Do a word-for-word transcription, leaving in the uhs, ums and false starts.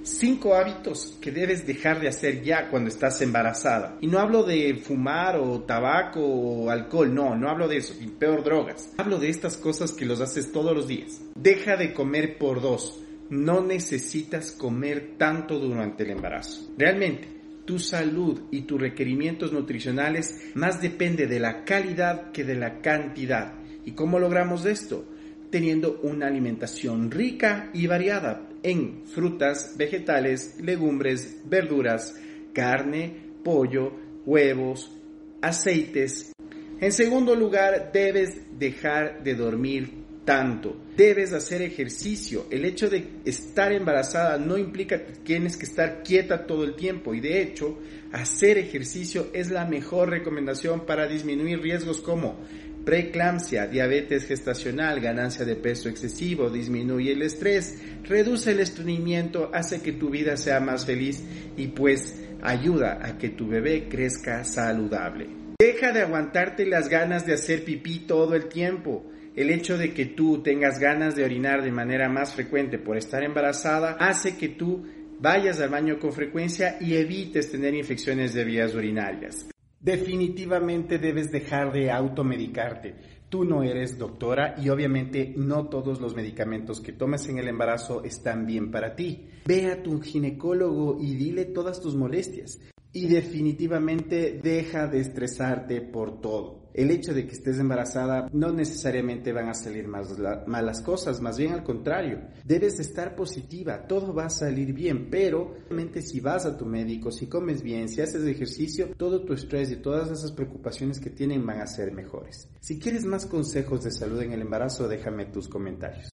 Cinco hábitos que debes dejar de hacer ya cuando estás embarazada. Y no hablo de fumar o tabaco o alcohol, no, no hablo de eso, y peor drogas. Hablo de estas cosas que los haces todos los días. Deja de comer por dos. No necesitas comer tanto durante el embarazo. Realmente, tu salud y tus requerimientos nutricionales más depende de la calidad que de la cantidad. ¿Y cómo logramos esto? Teniendo una alimentación rica y variada en frutas, vegetales, legumbres, verduras, carne, pollo, huevos, aceites. En segundo lugar, debes dejar de dormir tanto. Debes hacer ejercicio. El hecho de estar embarazada no implica que tienes que estar quieta todo el tiempo y de hecho, hacer ejercicio es la mejor recomendación para disminuir riesgos como preeclampsia, diabetes gestacional, ganancia de peso excesivo, disminuye el estrés, reduce el estreñimiento, hace que tu vida sea más feliz y pues ayuda a que tu bebé crezca saludable. Deja de aguantarte las ganas de hacer pipí todo el tiempo. El hecho de que tú tengas ganas de orinar de manera más frecuente por estar embarazada hace que tú vayas al baño con frecuencia y evites tener infecciones de vías urinarias. Definitivamente debes dejar de automedicarte. Tú no eres doctora y obviamente no todos los medicamentos que tomes en el embarazo están bien para ti. Ve a tu ginecólogo y dile todas tus molestias. Y definitivamente deja de estresarte por todo. El hecho de que estés embarazada no necesariamente van a salir más la, malas cosas, más bien al contrario. Debes de estar positiva, todo va a salir bien, pero realmente si vas a tu médico, si comes bien, si haces ejercicio, todo tu estrés y todas esas preocupaciones que tienen van a ser mejores. Si quieres más consejos de salud en el embarazo, déjame tus comentarios.